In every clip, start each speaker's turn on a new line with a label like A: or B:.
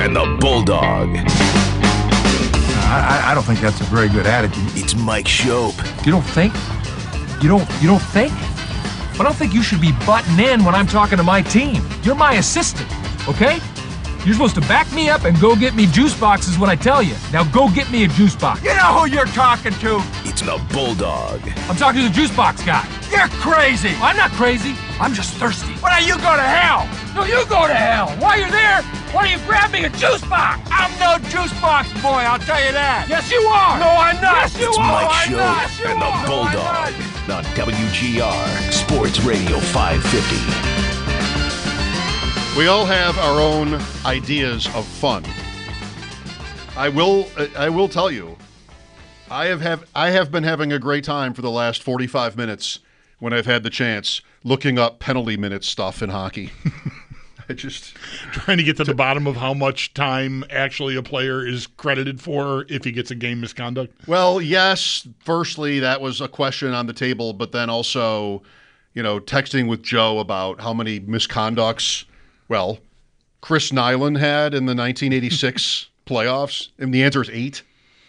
A: and the Bulldog.
B: I don't think that's a very good attitude.
A: It's Mike Schopp.
B: You don't think? You don't think? I don't think you should be butting in when I'm talking to my team. You're my assistant, okay? You're supposed to back me up and go get me juice boxes when I tell you. Now go get me a juice box.
C: You know who you're talking to?
A: It's the Bulldog.
B: I'm talking to the juice box guy.
C: You're crazy.
B: I'm not crazy. I'm just thirsty.
C: Why don't you go to hell?
B: No, you go to hell. While you're there, why don't you grab me a juice box?
C: I'm no juice box boy, I'll tell you that.
B: Yes, you are.
C: No, I'm not.
B: Yes, you
A: It's
B: are.
A: Mike
B: I'm not.
A: Schopp and the Bulldog on WGR Sports Radio 550.
D: We all have our own ideas of fun. I will tell you, I have been having a great time for the last 45 minutes when I've had the chance looking up penalty minute stuff in hockey. I just
E: trying to get to the bottom of how much time actually a player is credited for if he gets a game misconduct.
D: Well, yes, firstly, that was a question on the table, but then also, texting with Joe about how many misconducts, Chris Nyland had in the 1986 playoffs, and the answer is 8.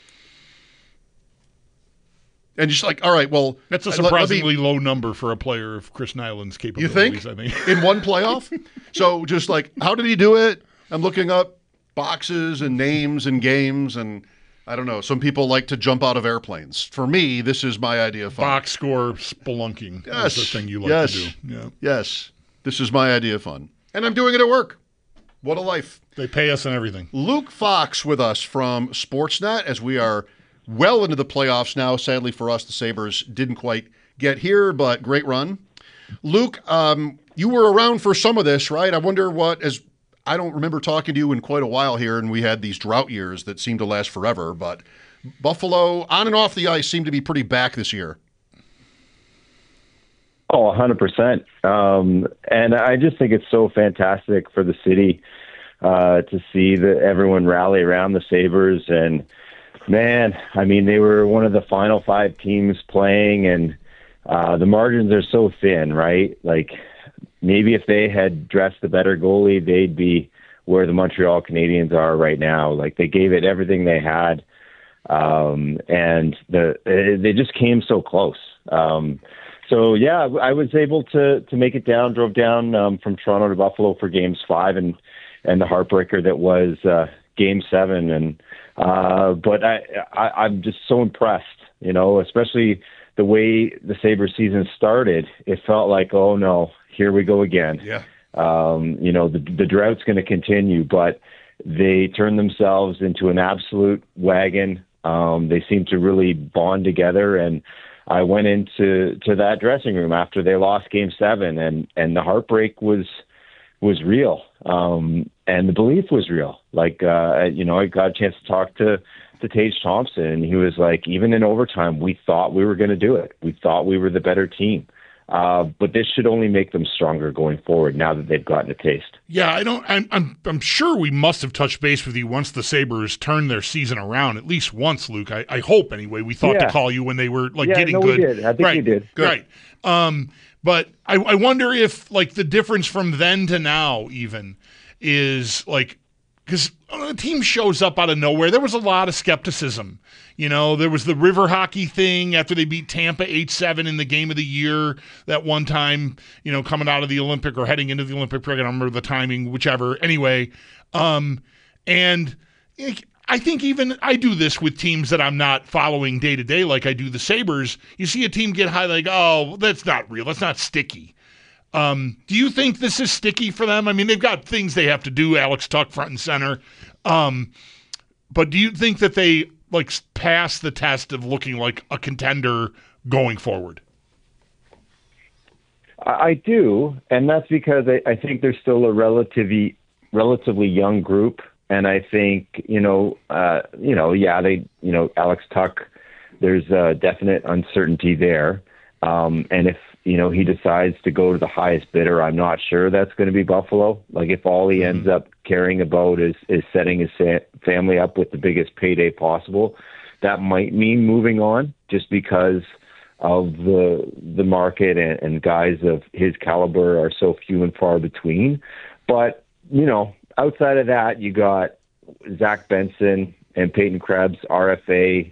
D: And just like, all right, well,
E: that's a surprisingly low number for a player of Chris Nyland's capabilities.
D: You think?
E: I think
D: in one playoff? So just like, how did he do it? I'm looking up boxes and names and games, and I don't know. Some people like to jump out of airplanes. For me, this is my idea of fun.
E: Box score spelunking.
D: Yes,
E: is the thing you like to do. Yeah.
D: Yes, this is my idea of fun, and I'm doing it at work. What a life!
E: They pay us and everything.
D: Luke Fox with us from Sportsnet as we are well into the playoffs now. Sadly for us, the Sabres didn't quite get here, but great run. Luke, you were around for some of this, right? I wonder I don't remember talking to you in quite a while here, and we had these drought years that seemed to last forever, but Buffalo, on and off the ice, seemed to be pretty back this year.
F: Oh, 100%. And I just think it's so fantastic for the city to see everyone rally around the Sabres. And, man, I mean, they were one of the final 5 teams playing, and the margins are so thin, right? Like, maybe if they had dressed a better goalie, they'd be where the Montreal Canadiens are right now. Like, they gave it everything they had, and they just came so close. So, yeah, I was able to make it down, drove down from Toronto to Buffalo for Games 5 and the heartbreaker that was Game 7. And but I'm just so impressed, especially the way the Sabres season started. It felt like, oh, no, here we go again.
D: Yeah.
F: The drought's going to continue, but they turned themselves into an absolute wagon. They seemed to really bond together, and I went into that dressing room after they lost Game 7, and the heartbreak was real, and the belief was real. Like, I got a chance to talk to Tage Thompson, and he was like, even in overtime, we thought we were going to do it. We thought we were the better team. But this should only make them stronger going forward now that they've gotten a taste.
E: Yeah, I'm sure we must have touched base with you once the Sabres turned their season around, at least once, Luke. I hope anyway. We thought to call you when they were getting good.
F: We did. I think we did.
E: Good. Right. But I wonder if the difference from then to now even is because a team shows up out of nowhere. There was a lot of skepticism. There was the river hockey thing after they beat Tampa 8-7 in the game of the year that one time, coming out of the Olympic or heading into the Olympic program. I don't remember the timing, whichever. Anyway, and I think even I do this with teams that I'm not following day to day like I do the Sabres. You see a team get high, like, oh, that's not real. That's not sticky. Do you think this is sticky for them? I mean, they've got things they have to do, Alex Tuch front and center. But do you think that they pass the test of looking like a contender going forward?
F: I do, and that's because I think they're still a relatively young group, and I think Alex Tuch, there's a definite uncertainty there, and if he decides to go to the highest bidder, I'm not sure that's going to be Buffalo. Like, if all he ends up caring about is setting his family up with the biggest payday possible, that might mean moving on just because of the market and guys of his caliber are so few and far between. But, outside of that, you got Zach Benson and Peyton Krebs, RFA,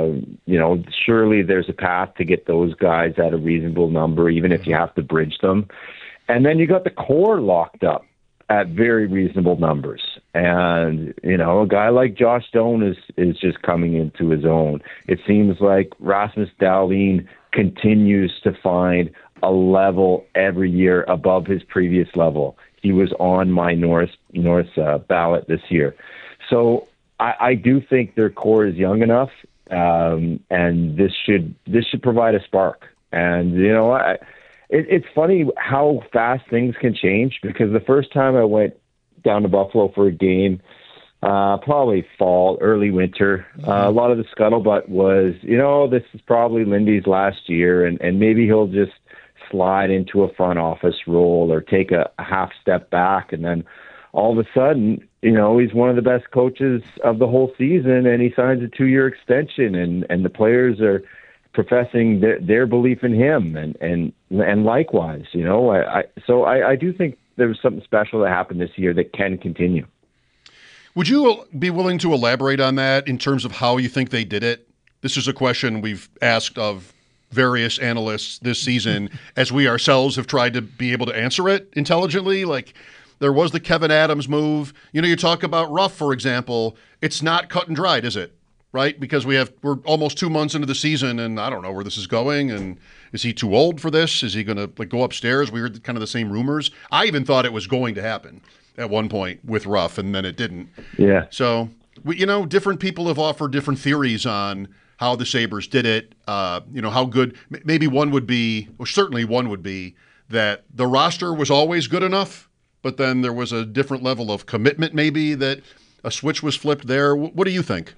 F: surely there's a path to get those guys at a reasonable number, even if you have to bridge them. And then you got the core locked up at very reasonable numbers. And, a guy like Josh Stone is just coming into his own. It seems like Rasmus Dahlin continues to find a level every year above his previous level. He was on my North ballot this year. So I do think their core is young enough, and this should provide a spark. And, it's funny how fast things can change, because the first time I went down to Buffalo for a game, probably fall, early winter, a lot of the scuttlebutt was, this is probably Lindy's last year, and maybe he'll just slide into a front office role or take a half step back. And then all of a sudden, he's one of the best coaches of the whole season, and he signs a 2-year extension, and the players are professing their belief in him, and likewise, so I do think there was something special that happened this year that can continue.
D: Would you be willing to elaborate on that in terms of how you think they did it? This is a question we've asked of various analysts this season, as we ourselves have tried to be able to answer it intelligently. Like, there was the Kevin Adams move. You talk about Ruff, for example. It's not cut and dried, is it? Right? Because we're almost 2 months into the season, and I don't know where this is going. And is he too old for this? Is he going to go upstairs? We heard kind of the same rumors. I even thought it was going to happen at one point with Ruff, and then it didn't.
F: Yeah.
D: So, different people have offered different theories on how the Sabres did it. How good. Maybe one would be, or certainly one would be, that the roster was always good enough, but then there was a different level of commitment, maybe, that a switch was flipped there. What do you think?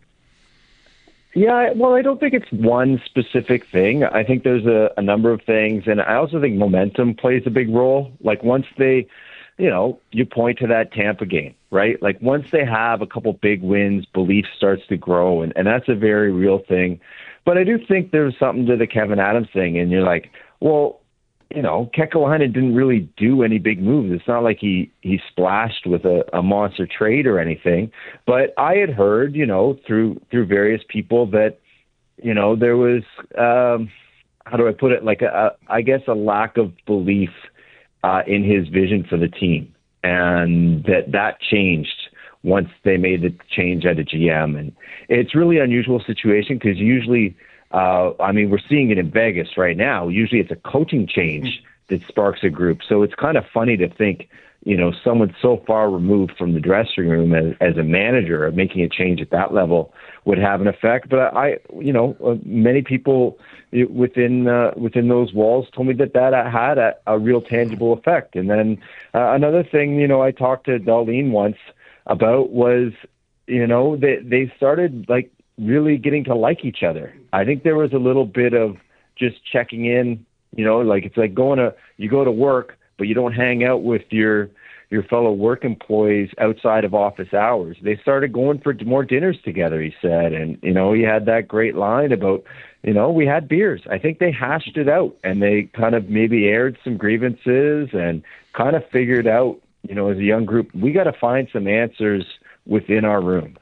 F: Yeah, well, I don't think it's one specific thing. I think there's a number of things, and I also think momentum plays a big role. Like, once they, you point to that Tampa game, right? Like, once they have a couple big wins, belief starts to grow, and that's a very real thing. But I do think there's something to the Kevin Adams thing, and you're like, well, Kekalainen didn't really do any big moves. It's not like he splashed with a monster trade or anything. But I had heard, through various people that, there was, how do I put it? Like I guess a lack of belief in his vision for the team, and that changed once they made the change at a GM. And it's really an unusual situation, because usually, we're seeing it in Vegas right now. Usually it's a coaching change that sparks a group. So it's kind of funny to think, someone so far removed from the dressing room as a manager of making a change at that level would have an effect. But many people within those walls told me that had a real tangible effect. And then another thing, I talked to Dahlin once about was, they started really getting to like each other. I think there was a little bit of just checking in, it's like you go to work, but you don't hang out with your fellow work employees outside of office hours. They started going for more dinners together, he said. And, he had that great line about, we had beers. I think they hashed it out, and they kind of maybe aired some grievances and kind of figured out, as a young group, we got to find some answers within our room.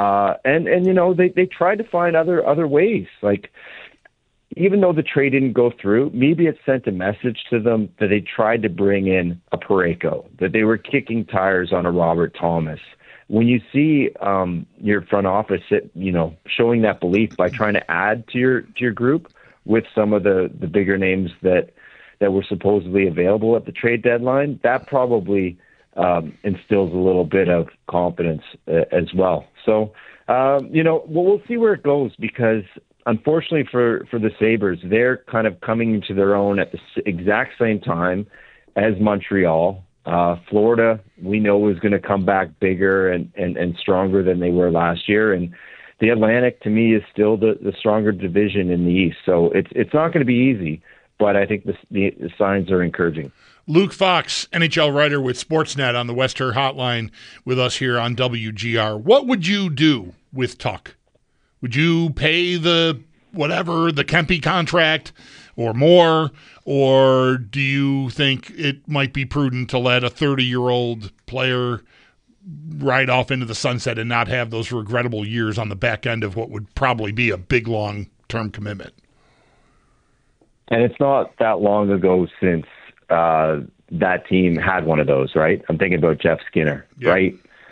F: They tried to find other ways. Like, even though the trade didn't go through, maybe it sent a message to them that they tried to bring in a Parayko, that they were kicking tires on a Robert Thomas. When you see your front office, showing that belief by trying to add to your group with some of the bigger names that were supposedly available at the trade deadline, that probably instills a little bit of confidence as well. So, we'll see where it goes, because unfortunately for the Sabres, they're kind of coming into their own at the exact same time as Montreal. Florida, we know, is going to come back bigger and stronger than they were last year. And the Atlantic, to me, is still the stronger division in the East. So it's not going to be easy, but I think the signs are encouraging.
E: Luke Fox, NHL writer with Sportsnet on the Wester Hotline, with us here on WGR. What would you do with Tuch? Would you pay the Kempe contract or more, or do you think it might be prudent to let a 30-year-old player ride off into the sunset and not have those regrettable years on the back end of what would probably be a big, long-term commitment.
F: And it's not that long ago since that team had one of those, right? I'm thinking about Jeff Skinner, right?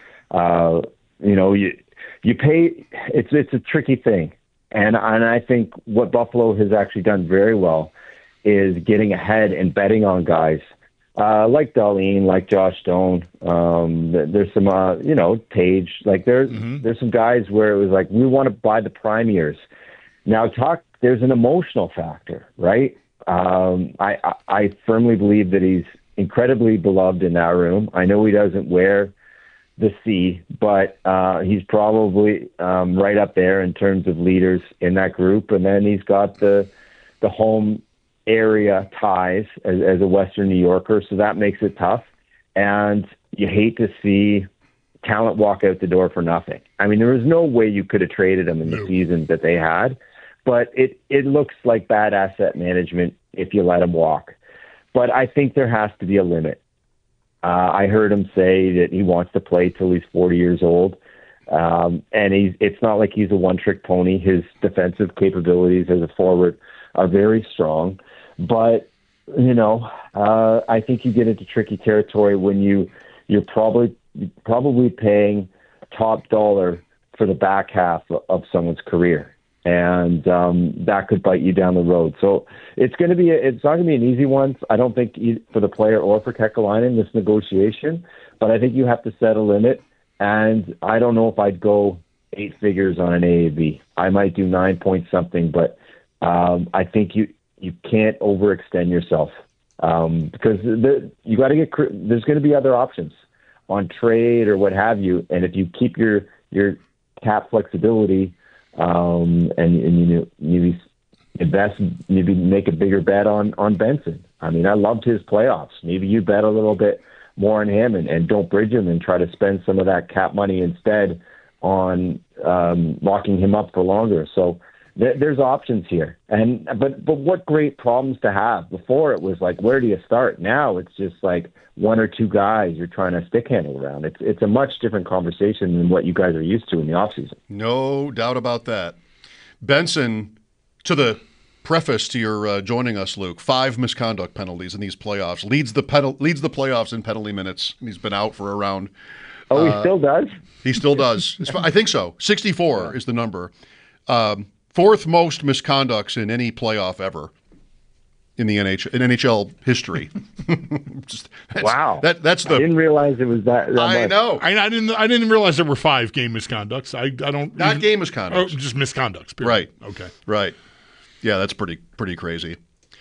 F: You pay. It's a tricky thing, and I think what Buffalo has actually done very well is getting ahead and betting on guys like Darlene, like Josh Stone. There's some, Tage. Like there's some guys where it was like we want to buy the prime years. Now there's an emotional factor, right? I firmly believe that he's incredibly beloved in that room. I know he doesn't wear the C, but he's probably right up there in terms of leaders in that group. And then he's got the home area ties as a Western New Yorker, so that makes it tough. And you hate to see talent walk out the door for nothing. I mean, there was no way you could have traded him in the season that they had, but it looks like bad asset management if you let him walk. But I think there has to be a limit. I heard him say that he wants to play till he's 40 years old. And it's not like he's a one-trick pony. His defensive capabilities as a forward are very strong. But, I think you get into tricky territory when you're probably paying top dollar for the back half of someone's career. And that could bite you down the road. So it's not going to be an easy one. I don't think for the player or for Kekalainen, this negotiation. But I think you have to set a limit. And I don't know if I'd go 8 figures on an AAV. I might do 9 point something, but I think you can't overextend yourself because you got to get. There's going to be other options on trade or what have you. And if you keep your cap flexibility. And you invest, maybe make a bigger bet on Benson. I mean, I loved his playoffs. Maybe you bet a little bit more on him and don't bridge him and try to spend some of that cap money instead on locking him up for longer. So there's options here. But what great problems to have. Before it was like, where do you start? Now it's just like 1 or 2 guys you're trying to stick handle around. It's a much different conversation than what you guys are used to in the offseason.
D: No doubt about that. Benson, to the preface to your joining us, Luke, 5 misconduct penalties in these playoffs, leads the playoffs in penalty minutes. He's been out for a round.
F: Oh, he still does?
D: He still does. I think so. 64 is the number. 4th most misconducts in any playoff ever in the NHL history.
F: Wow.
D: That's the.
F: I didn't realize it was that
D: I
F: much.
D: know.
E: I didn't realize there were 5 game misconducts. I don't.
D: Not game misconducts.
E: Oh, just misconducts. Period.
D: Right.
E: Okay.
D: Right. Yeah, that's pretty crazy.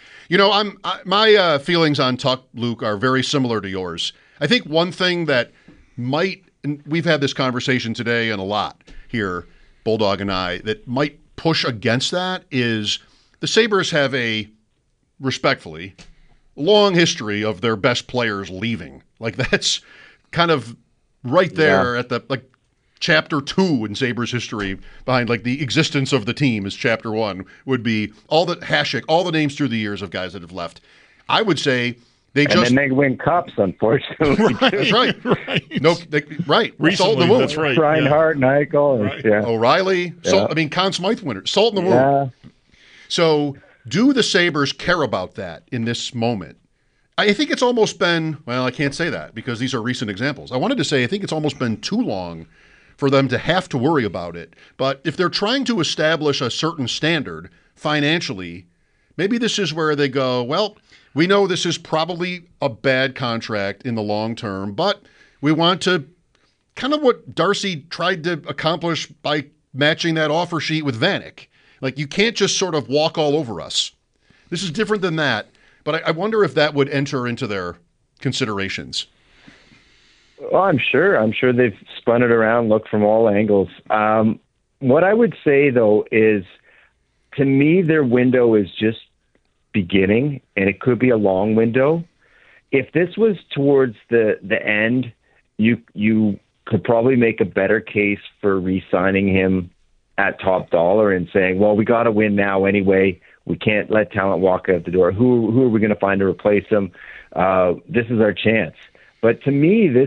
D: My feelings on Tuch, Luke, are very similar to yours. I think one thing that might, and we've had this conversation today and a lot here, Bulldog and I, that might push against that is the Sabres have a, respectfully, long history of their best players leaving. Like that's kind of right there at the chapter 2 in Sabres history behind like the existence of the team is chapter 1 would be all the names through the years of guys that have left. I would say
F: and then they win cups, unfortunately.
D: Right, that's right.
E: Right.
D: No, right.
E: Recently,
D: Salt in the wound.
E: that's right.
F: Reinhardt, Eichel.
E: Right.
F: Yeah.
D: O'Reilly.
F: Yeah.
D: Conn Smythe winner. Salt in the wound.
F: Yeah.
D: So do the Sabres care about that in this moment? I think it's almost been, well, I can't say that because these are recent examples. I wanted to say I think it's almost been too long for them to have to worry about it. But if they're trying to establish a certain standard financially, maybe this is where they go, well, we know this is probably a bad contract in the long term, but we want to kind of what Darcy tried to accomplish by matching that offer sheet with Vanek. Like, you can't just sort of walk all over us. This is different than that, but I wonder if that would enter into their considerations.
F: Well, I'm sure they've spun it around, looked from all angles. What I would say, though, is to me, their window is just beginning, and it could be a long window. If this was towards the end, you could probably make a better case for re-signing him at top dollar and saying, well, we got to win now anyway. We can't let talent walk out the door. Who are we going to find to replace him? This is our chance. But to me, this is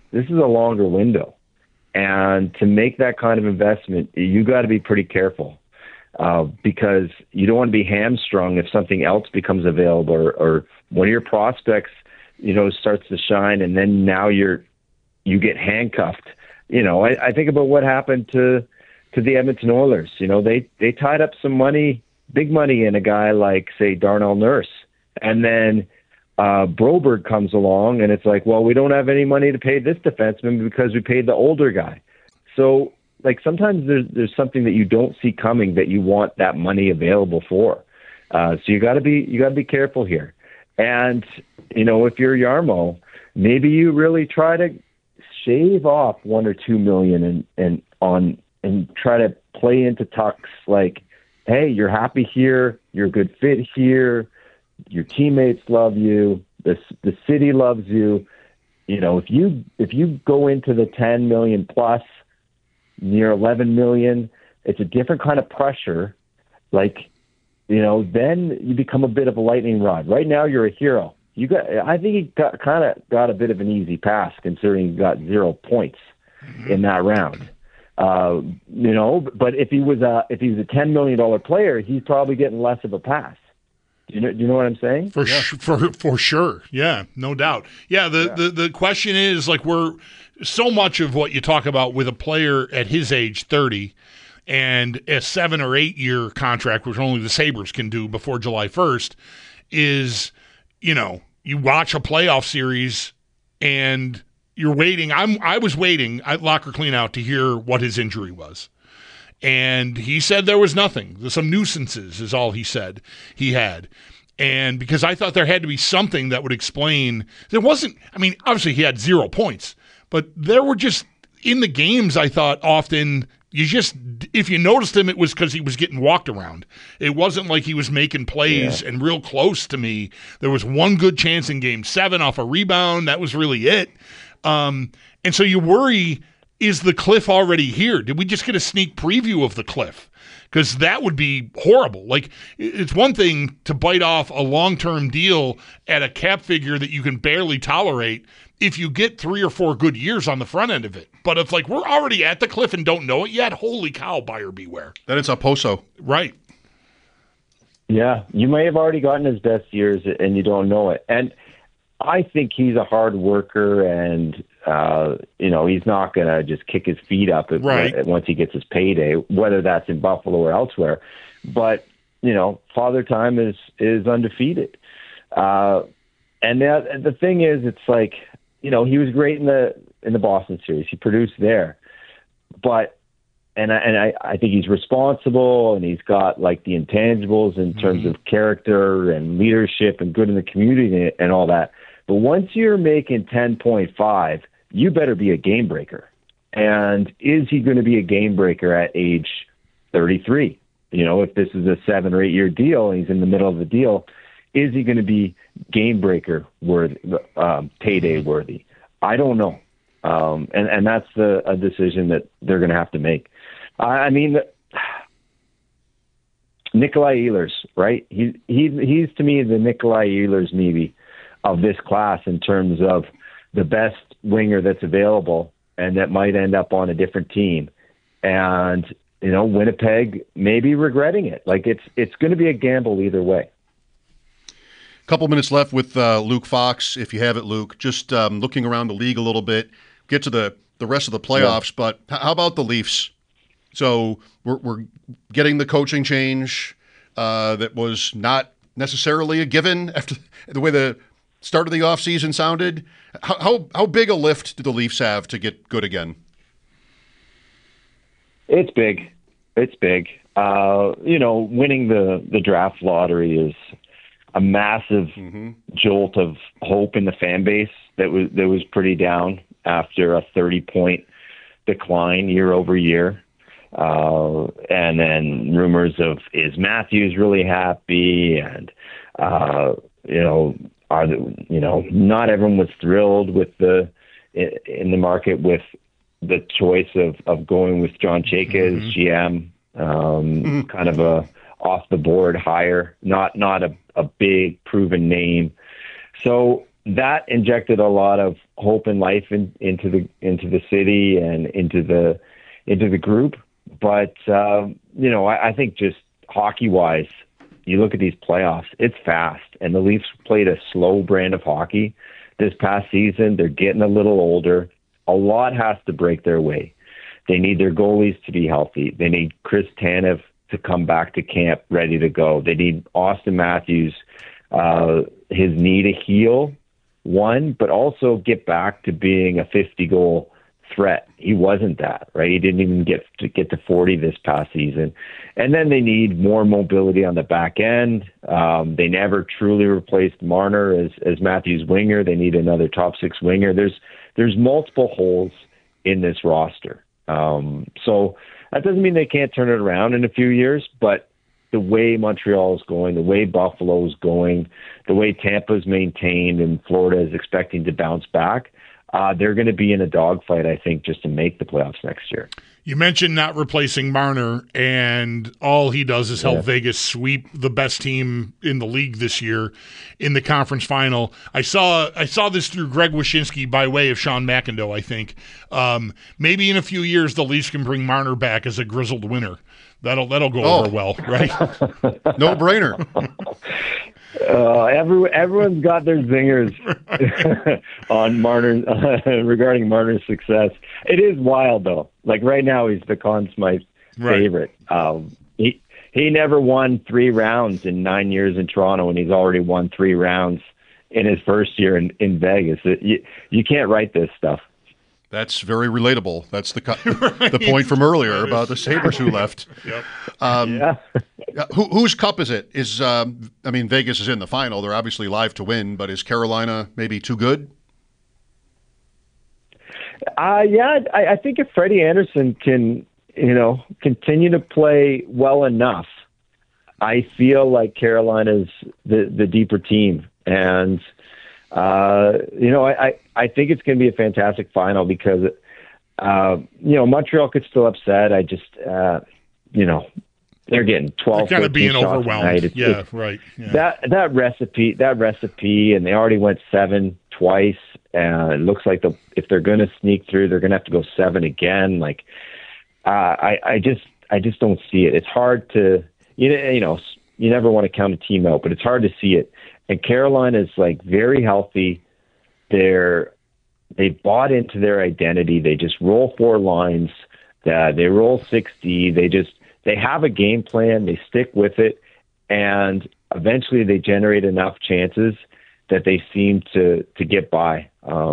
F: this is a longer window. And to make that kind of investment, you got to be pretty careful because you don't want to be hamstrung if something else becomes available or one of your prospects, starts to shine, and then now you get handcuffed. I think about what happened to the Edmonton Oilers. They tied up some money, big money, in a guy like, say, Darnell Nurse, and then Broberg comes along, and it's like, well, we don't have any money to pay this defenseman because we paid the older guy. So, like, sometimes there's something that you don't see coming that you want that money available for. So you got to be careful here. And if you're Jarmo, maybe you really try to shave off $1 or $2 million and try to play into tucks like, hey, you're happy here, you're a good fit here. Your teammates love you. The city loves you. If you go into the 10 million plus, near 11 million, it's a different kind of pressure. Like, then you become a bit of a lightning rod. Right now, you're a hero. I think he got a bit of an easy pass considering he got 0 points in that round. But if he was a $10 million player, he's probably getting less of a pass. Do you know what I'm saying?
E: For sure. Yeah, no doubt. Yeah, the question is, like, we're so much of what you talk about with a player at his age, 30, and a 7 or 8 year contract, which only the Sabres can do before July 1st, is, you watch a playoff series and you're waiting. I was waiting at Locker Cleanout to hear what his injury was. And he said there was nothing. Some nuisances is all he said he had. And because I thought there had to be something that would explain. There wasn't, obviously he had 0 points, but there were just, in the games, I thought often, if you noticed him, it was because he was getting walked around. It wasn't like he was making plays and real close to me. There was one good chance in Game 7 off a rebound. That was really it. And so you worry, is the cliff already here? Did we just get a sneak preview of the cliff? Because that would be horrible. Like, it's one thing to bite off a long-term deal at a cap figure that you can barely tolerate if you get 3 or 4 good years on the front end of it. But if, like, we're already at the cliff and don't know it yet, holy cow, buyer beware.
D: Then it's a Poso.
E: Right.
F: Yeah, you may have already gotten his best years and you don't know it. And I think he's a hard worker, and he's not going to just kick his feet up once he gets his payday, whether that's in Buffalo or elsewhere. But Father Time is undefeated, and the thing is, it's like he was great in the Boston series. He produced there, but I think he's responsible, and he's got like the intangibles in terms of character and leadership and good in the community and all that. But once you're making 10.5, you better be a game breaker. And is he going to be a game breaker at age 33? If this is a 7 or 8 year deal and he's in the middle of the deal, is he going to be game breaker worthy, payday worthy? I don't know. And that's a decision that they're going to have to make. Nikolai Ehlers, right? He's to me the Nikolai Ehlers maybe of this class in terms of the best winger that's available and that might end up on a different team. And, Winnipeg may be regretting it. Like, it's going to be a gamble either way.
D: Couple minutes left with Luke Fox, if you have it, Luke. Just looking around the league a little bit, get to the rest of the playoffs, but how about the Leafs? So we're getting the coaching change that was not necessarily a given after the way the start of the offseason sounded. How big a lift do the Leafs have to get good again?
F: It's big. It's big. Winning the draft lottery is a massive jolt of hope in the fan base that was pretty down after a 30-point decline year over year. And then rumors of, is Matthews really happy? And, not everyone was thrilled with in the market with the choice of going with John Chayka as GM, kind of a off the board hire, not a big proven name. So, that injected a lot of hope and life into the city and into the group. But I think just hockey wise, you look at these playoffs, it's fast, and the Leafs played a slow brand of hockey this past season. They're getting a little older. A lot has to break their way. They need their goalies to be healthy. They need Chris Tanev to come back to camp ready to go. They need Austin Matthews, his knee to heal, one, but also get back to being a 50-goal threat. He wasn't that, right? He didn't even get to 40 this past season. And then they need more mobility on the back end. They never truly replaced Marner as Matthews' winger. They need another top six winger. There's multiple holes in this roster. So that doesn't mean they can't turn it around in a few years, but the way Montreal is going, the way Buffalo is going, the way Tampa's maintained and Florida is expecting to bounce back, they're going to be in a dogfight, I think, just to make the playoffs next year.
E: You mentioned not replacing Marner, and all he does is help Vegas sweep the best team in the league this year in the conference final. I saw this through Greg Wyshynski by way of Sean McIndoe, I think. Maybe in a few years the Leafs can bring Marner back as a grizzled winner. That'll go over well, right?
D: No brainer.
F: Everyone's got their zingers on Marner regarding Marner's success. It is wild though. Like right now, he's the Conn Smythe favorite. He never won 3 rounds in 9 years in Toronto, and he's already won 3 rounds in his first year in Vegas. You can't write this stuff.
D: That's very relatable. That's the point from earlier about the Sabres who left.
E: Yep.
D: Whose cup is it? Vegas is in the final. They're obviously live to win, but is Carolina maybe too good?
F: I think if Freddie Anderson can, continue to play well enough, I feel like Carolina's the deeper team. And I think it's going to be a fantastic final because, Montreal could still upset. I just, they're getting 12.
E: They're kind of being
F: shots
E: overwhelmed.
F: It's,
E: right. Yeah.
F: That recipe, and they already went 7 twice. And it looks like if they're going to sneak through, they're going to have to go 7 again. Like, I just don't see it. It's hard to, you never want to count a team out, but it's hard to see it. And Carolina is like very healthy. They bought into their identity. They just roll 4 lines. They roll 60. They have a game plan. They stick with it, and eventually they generate enough chances that they seem to get by.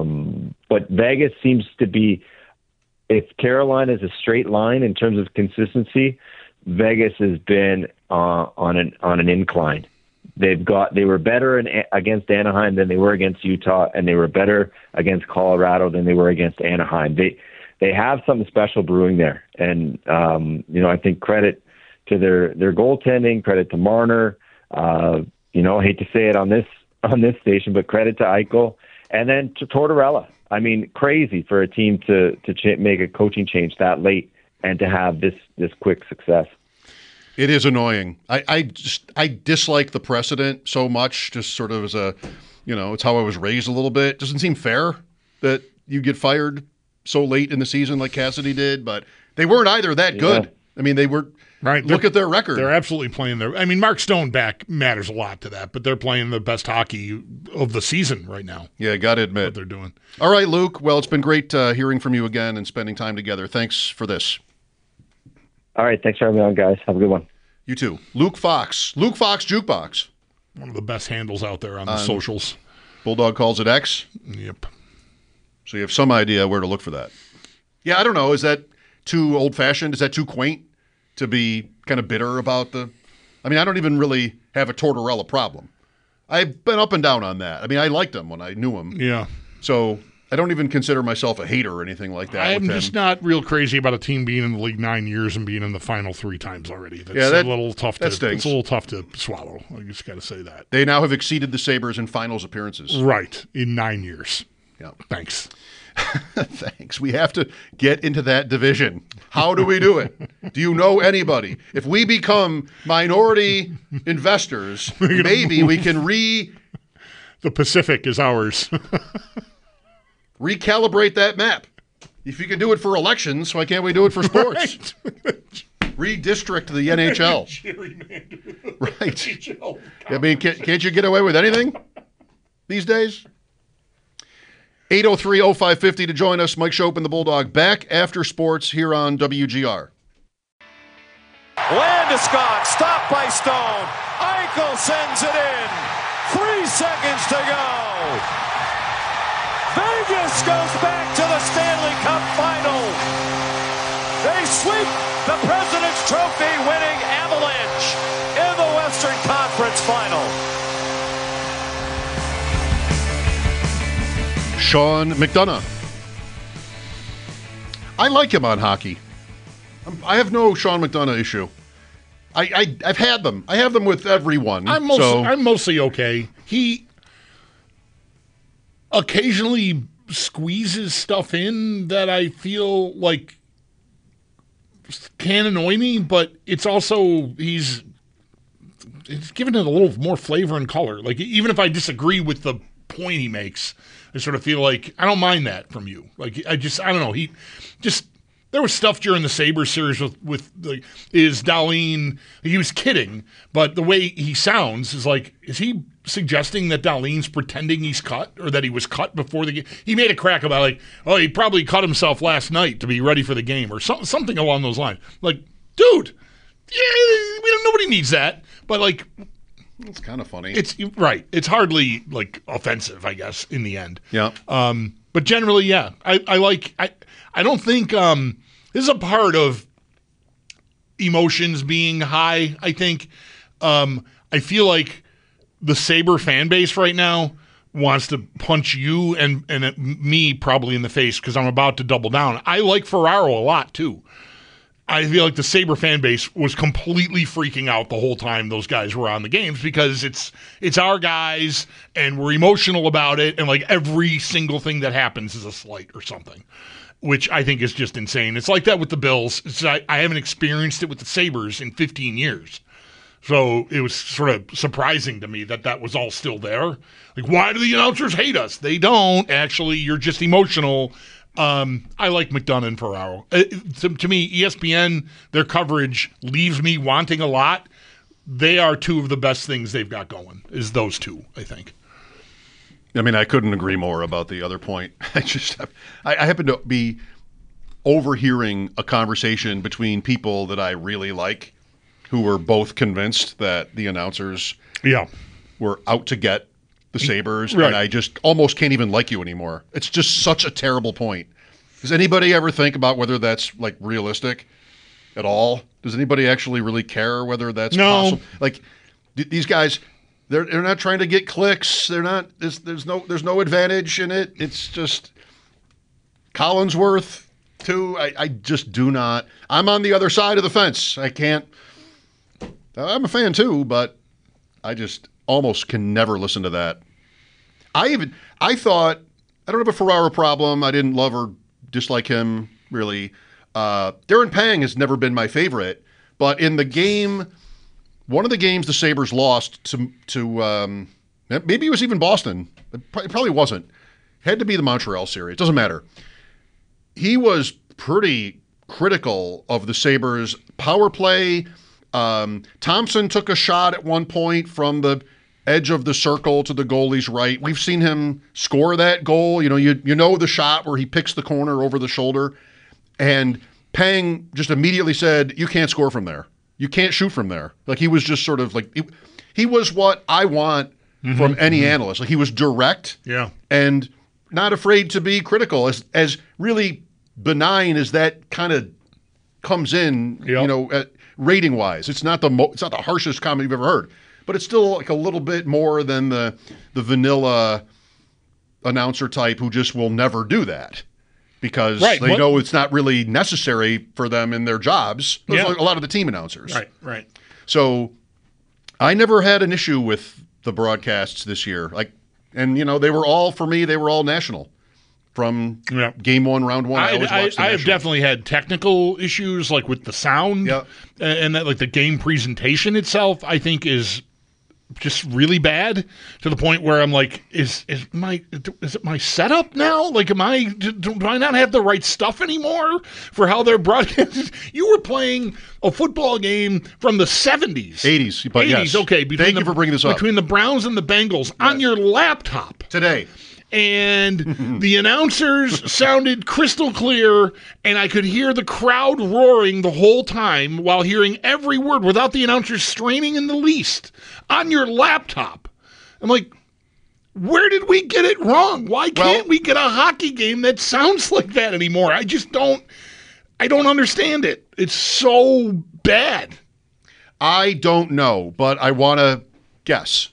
F: But Vegas seems to be, if Carolina is a straight line in terms of consistency, Vegas has been on an incline. They were better against Anaheim than they were against Utah, and they were better against Colorado than they were against Anaheim. They have something special brewing there, and I think credit to their goaltending, credit to Marner. I hate to say it on this station, but credit to Eichel, and then to Tortorella. I mean, crazy for a team to make a coaching change that late and to have this quick success.
D: It is annoying. I dislike the precedent so much, just sort of as a, it's how I was raised a little bit. It doesn't seem fair that you get fired so late in the season like Cassidy did, but they weren't either that good. I mean, they were,
E: right.
D: Look at their record.
E: They're absolutely playing Mark Stone back matters a lot to that, but they're playing the best hockey of the season right now.
D: Yeah, got to admit.
E: What they're doing.
D: All right, Luke. Well, it's been great hearing from you again and spending time together. Thanks for this.
F: All right. Thanks for having me on, guys. Have a good one.
D: You too. Luke Fox Jukebox.
E: One of the best handles out there on the socials.
D: Bulldog calls it X.
E: Yep.
D: So you have some idea where to look for that. Yeah, I don't know. Is that too old-fashioned? Is that too quaint to be kind of bitter about I don't even really have a Tortorella problem. I've been up and down on that. I liked him when I knew him.
E: Yeah.
D: So I don't even consider myself a hater or anything like that.
E: I'm just not real crazy about a team being in the league 9 years and being in the final 3 times already. That's a little tough to. It's a little tough to swallow. I just got to say that
D: they now have exceeded the Sabres in finals appearances.
E: Right, in 9 years.
D: Yeah.
E: Thanks.
D: Thanks. We have to get into that division. How do we do it? Do you know anybody? If we become minority investors, maybe we can
E: The Pacific is ours.
D: Recalibrate that map. If you can do it for elections, why can't we do it for sports? Redistrict the NHL. Right. I mean, can't you get away with anything these days? 803-0550 to join us. Mike Schopp and the Bulldog back after sports here on WGR.
G: Landeskog stopped by Stone. Eichel sends it in. 3 seconds to go. Vegas goes back to the Stanley Cup final. They sweep the President's Trophy winning Avalanche in the Western Conference final.
D: Sean McDonough. I like him on hockey. I have no Sean McDonough issue. I've had them. I have them with everyone.
E: I'm mostly okay. He occasionally squeezes stuff in that I feel like can annoy me, but it's also he's giving it a little more flavor and color. Like even if I disagree with the point he makes, I sort of feel like I don't mind that from you. Like I don't know. He just. There was stuff during the Sabres series with is Dahlin. He was kidding, but the way he sounds is like, is he suggesting that Dahlin's pretending he's cut or that he was cut before the game? He made a crack about like, oh, he probably cut himself last night to be ready for the game or something along those lines. Like, dude, nobody needs that. But like,
D: it's kind of funny.
E: It's right. It's hardly like offensive, I guess, in the end.
D: Yeah.
E: But generally, yeah, I don't think this is a part of emotions being high. I think I feel like the Sabre fan base right now wants to punch you and me probably in the face because I'm about to double down. I like Ferraro a lot too. I feel like the Sabre fan base was completely freaking out the whole time those guys were on the games because it's our guys and we're emotional about it and like every single thing that happens is a slight or something, which I think is just insane. It's like that with the Bills. I haven't experienced it with the Sabres in 15 years. So it was sort of surprising to me that was all still there. Like, why do the announcers hate us? They don't. Actually, you're just emotional. I like McDonough and Ferraro. To me, ESPN, their coverage leaves me wanting a lot. They are two of the best things they've got going, is those two, I think.
D: I mean, I couldn't agree more about the other point. I happen to be overhearing a conversation between people that I really like who were both convinced that the announcers were out to get the Sabres,
E: right.
D: And I just almost can't even like you anymore. It's just such a terrible point. Does anybody ever think about whether that's like realistic at all? Does anybody actually really care whether that's possible? Like these guys, they're not trying to get clicks. They're not. There's no advantage in it. It's just Collinsworth too. I just do not. I'm on the other side of the fence. I can't. I'm a fan too, but I just almost can never listen to that. I thought, I don't have a Ferraro problem. I didn't love or dislike him, really. Darren Pang has never been my favorite, but in the game, one of the games the Sabres lost to maybe it was even Boston. It probably wasn't. It had to be the Montreal series. It doesn't matter. He was pretty critical of the Sabres' power play. Thompson took a shot at one point from the edge of the circle to the goalie's right. We've seen him score that goal. You know the shot where he picks the corner over the shoulder. And Pang just immediately said, you can't score from there. You can't shoot from there. Like he was just sort of like, he was what I want from any analyst. Like he was direct and not afraid to be critical as really benign as that kind of comes in, rating wise. It's not the harshest comment you've ever heard. But it's still like a little bit more than the vanilla announcer type who just will never do that because they know it's not really necessary for them in their jobs. Like a lot of the team announcers.
E: Right.
D: So I never had an issue with the broadcasts this year. They were all national. From game one, round one, I
E: have definitely had technical issues like with the sound, and that like the game presentation itself, I think is just really bad to the point where I'm like, is it my setup now? Like, do I not have the right stuff anymore for how they're broadcasting? You were playing a football game from the 70s.
D: 80s, but
E: 80s,
D: yes.
E: okay.
D: Thank you for bringing this up.
E: Between the Browns and the Bengals on your laptop.
D: Today.
E: And the announcers sounded crystal clear, and I could hear the crowd roaring the whole time while hearing every word without the announcers straining in the least on your laptop. I'm like, where did we get it wrong? Why can't we get a hockey game that sounds like that anymore? I don't understand it. It's so bad.
D: I don't know, but I want to guess.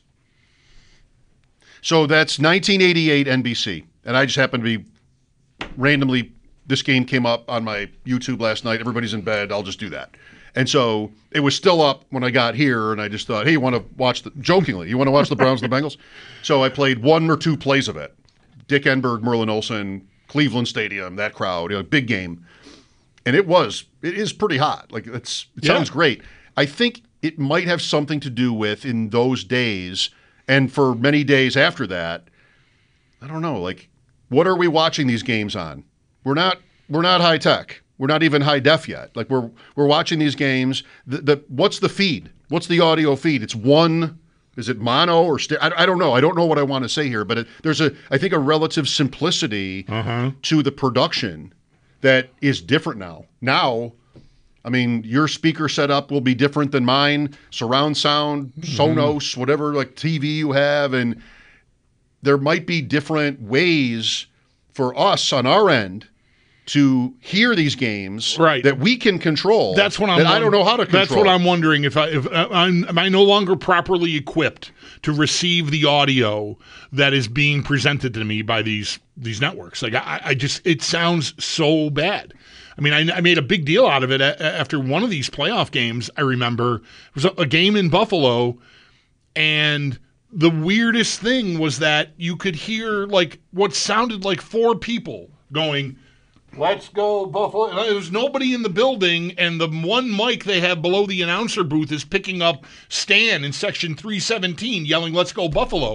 D: So that's 1988 NBC, and I just happened to be randomly, this game came up on my YouTube last night. Everybody's in bed. I'll just do that. And so it was still up when I got here, and I just thought, hey, you want to watch jokingly, you want to watch the Browns and the Bengals? So I played 1 or 2 plays of it. Dick Enberg, Merlin Olsen, Cleveland Stadium, that crowd, big game. And it is pretty hot. Like, it sounds great. I think it might have something to do with, in those days, and for many days after that, I don't know, like, what are we watching these games on? We're not high tech. We're not even high def yet. Like, we're watching these games. What's the feed? What's the audio feed? It's one. Is it mono or I don't know. I don't know what I want to say here, but there's I think a relative simplicity to the production that is different now. Now, I mean, your speaker setup will be different than mine, surround sound, Sonos, whatever, like TV you have, and there might be different ways for us on our end to hear these games that we can control.
E: That's what I don't know how to control. That's what I'm wondering. If am I no longer properly equipped to receive the audio that is being presented to me by these networks? Like, I just, it sounds so bad. I mean, I made a big deal out of it after one of these playoff games. I remember it was a game in Buffalo, and the weirdest thing was that you could hear like what sounded like 4 people going, "Let's go Buffalo." And there was nobody in the building, and the one mic they have below the announcer booth is picking up Stan in section 317 yelling, "Let's go Buffalo."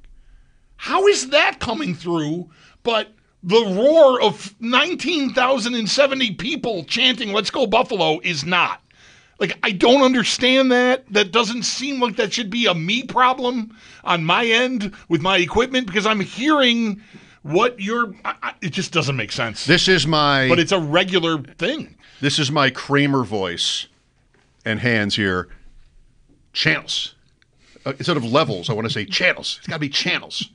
E: How is that coming through? But the roar of 19,070 people chanting, "Let's go Buffalo," is not. Like, I don't understand that. That doesn't seem like that should be a me problem on my end with my equipment, because I'm hearing what it just doesn't make sense. But it's a regular thing.
D: This is my Kramer voice and hands here. Channels. Instead of levels, I want to say channels. It's got to be channels.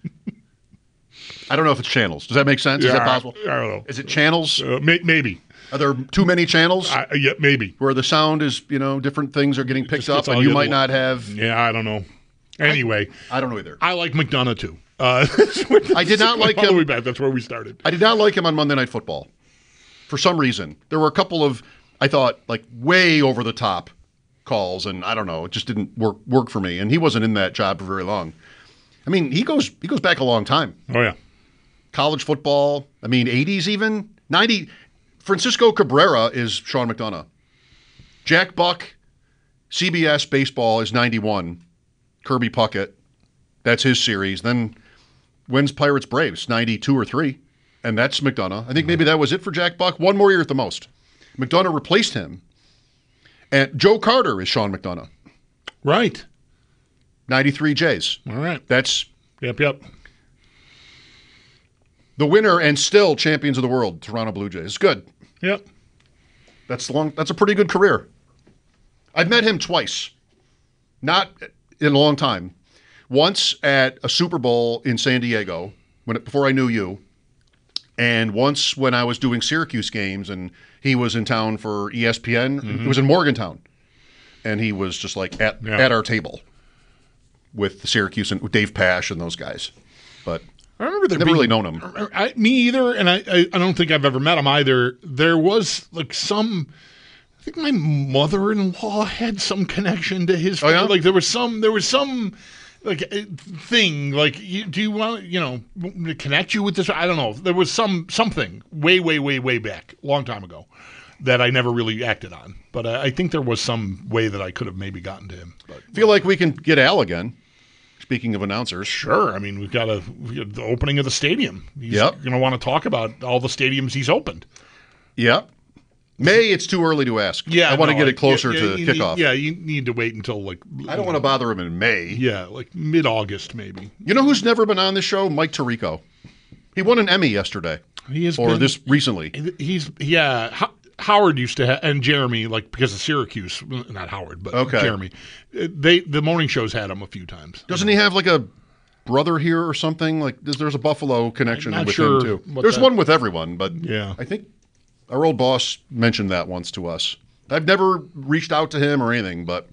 D: I don't know if it's channels. Does that make sense? Is that possible?
E: I don't know.
D: Is it channels?
E: Maybe.
D: Are there too many channels?
E: Yeah, maybe.
D: Where the sound is, different things are getting picked up, and you might not have.
E: Yeah, I don't know. Anyway.
D: I don't know either.
E: I like McDonough, too.
D: I did not like him.
E: That's where we started.
D: I did not like him on Monday Night Football. For some reason. There were a couple of, I thought, like, way over the top calls, and I don't know, it just didn't work for me. And he wasn't in that job for very long. I mean, he goes back a long time.
E: Oh, yeah.
D: College football, 80s even. 90. Francisco Cabrera is Sean McDonough. Jack Buck, CBS Baseball is 91. Kirby Puckett, that's his series. Then wins Pirates Braves, 92 or 3. And that's McDonough. I think maybe that was it for Jack Buck. One more year at the most. McDonough replaced him. And Joe Carter is Sean McDonough.
E: Right.
D: 93 Jays.
E: All right.
D: That's
E: Yep.
D: the winner and still champions of the world, Toronto Blue Jays. It's good.
E: Yep.
D: That's a pretty good career. I've met him twice. Not in a long time. Once at a Super Bowl in San Diego, before I knew you, and once when I was doing Syracuse games, and he was in town for ESPN. Mm-hmm. It was in Morgantown, and he was just like at our table with the Syracuse and Dave Pasch and those guys. But
E: I remember
D: never really known him.
E: Me either, and I don't think I've ever met him either. There was like some. I think my mother-in-law had some connection to his.
D: Oh, yeah?
E: Like there was some like thing. Like, do you want to connect you with this? I don't know. There was something way back, a long time ago, that I never really acted on. But I think there was some way that I could have maybe gotten to him. But
D: feel like we can get Al again. Speaking of announcers.
E: Sure. I mean, we got the opening of the stadium. He's
D: Yep.
E: going to want to talk about all the stadiums he's opened.
D: Yep. May, it's too early to ask.
E: Yeah,
D: I want to
E: no,
D: get it closer
E: yeah,
D: to
E: you
D: kickoff.
E: you need to wait until
D: I don't want to bother him in May.
E: Yeah, like mid-August maybe.
D: You know who's never been on this show? Mike Tirico. He won an Emmy yesterday.
E: He has
D: or
E: been,
D: this recently.
E: Howard used to have, and Jeremy, like because of Syracuse, not Howard, but
D: Okay.
E: Jeremy. The morning shows had him a few times.
D: Doesn't he have like a brother here or something? Like there's a Buffalo connection
E: I'm not
D: with
E: sure
D: him too.
E: what
D: There's
E: that-
D: one with everyone, but
E: Yeah.
D: I think our old boss mentioned that once to us. I've never reached out to him or anything, but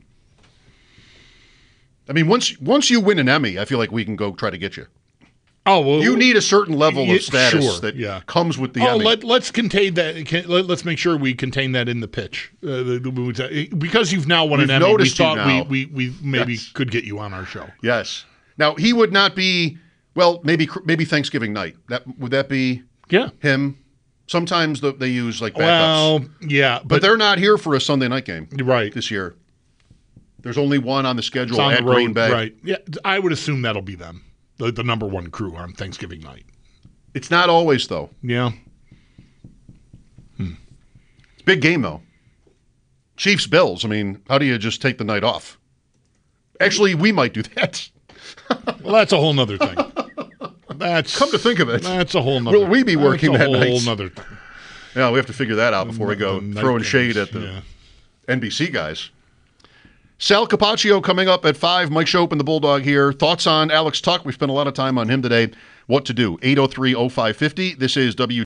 D: I mean, once you win an Emmy, I feel like we can go try to get you.
E: Oh well,
D: You need a certain level of status
E: sure,
D: that
E: yeah.
D: comes with the
E: Oh,
D: Emmy.
E: let's contain that. Let's make sure we contain that in the pitch. Because you've now won
D: We've
E: an Emmy, we
D: noticed you
E: thought
D: now.
E: we maybe
D: Yes.
E: could get you on our show.
D: Yes. Now he would not be. Well, maybe Thanksgiving night. Would that be
E: Yeah.
D: him? Sometimes they use like backups,
E: Well, yeah,
D: but they're not here for a Sunday night game
E: right.
D: this year. There's only one on the schedule
E: It's on
D: at
E: the road,
D: Green Bay.
E: right? Yeah, I would assume that'll be them, the number one crew on Thanksgiving night.
D: It's not always though.
E: Yeah.
D: It's a big game though. Chiefs Bills. I mean, how do you just take the night off? Actually, we might do that.
E: Well, that's a whole nother thing. That's
D: Come to think of it,
E: that's a whole nother.
D: will we be working
E: that's
D: that
E: a
D: night?
E: whole nother thing.
D: Yeah, we have to figure that out before we go
E: The night
D: throwing
E: games,
D: shade at the
E: yeah.
D: NBC guys. Sal Capaccio coming up at 5. Mike Shope and the Bulldog here. Thoughts on Alex Tuck? We spent a lot of time on him today. What to do? 803-0550. This is